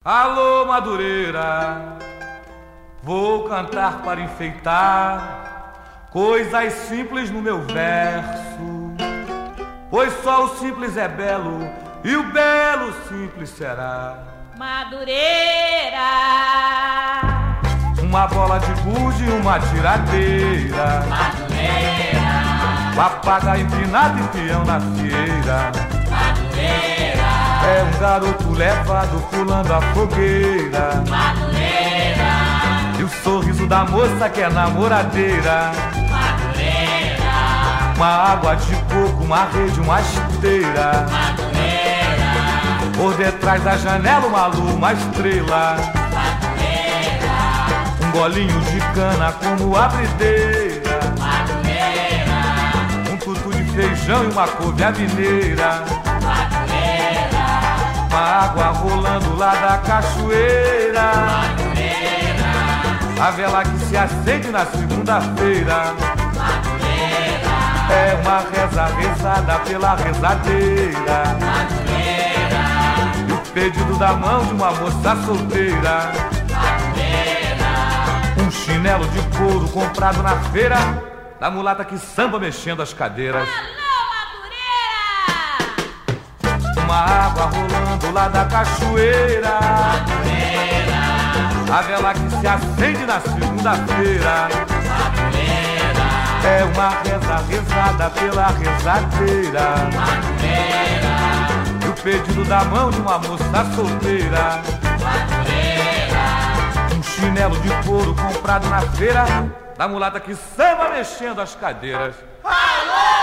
Alô, Madureira, vou cantar para enfeitar coisas simples no meu verso, pois só o simples é belo e o belo simples será. Madureira, uma bola de gude e uma tiradeira, Madureira, papagaio empinado e peão na fieira. Madureira, é um garoto levado pulando a fogueira, Madureira, e o sorriso da moça que é namoradeira. Madureira, uma água de coco, uma rede, uma esteira, Madureira, por detrás da janela uma lua, uma estrela, Madureira, um golinho de cana como abrideira, Madureira, um tutu de feijão e uma couve mineira, Madureira, uma água rolando lá da cachoeira, Madureira, a vela que se acende na segunda-feira, Madureira, é uma reza rezada pela rezadeira, Madureira, e o pedido da mão de uma moça solteira, Madureira, um chinelo de couro comprado na feira da mulata que samba mexendo as cadeiras, alô, Madureira, uma água rolando lá da cachoeira, Madureira, a vela que se acende na segunda-feira, Madureira, é uma reza rezada pela rezadeira, Madureira, e o pedido da mão de uma moça solteira, Madureira, um chinelo de couro comprado na feira da mulata que samba mexendo as cadeiras. alô!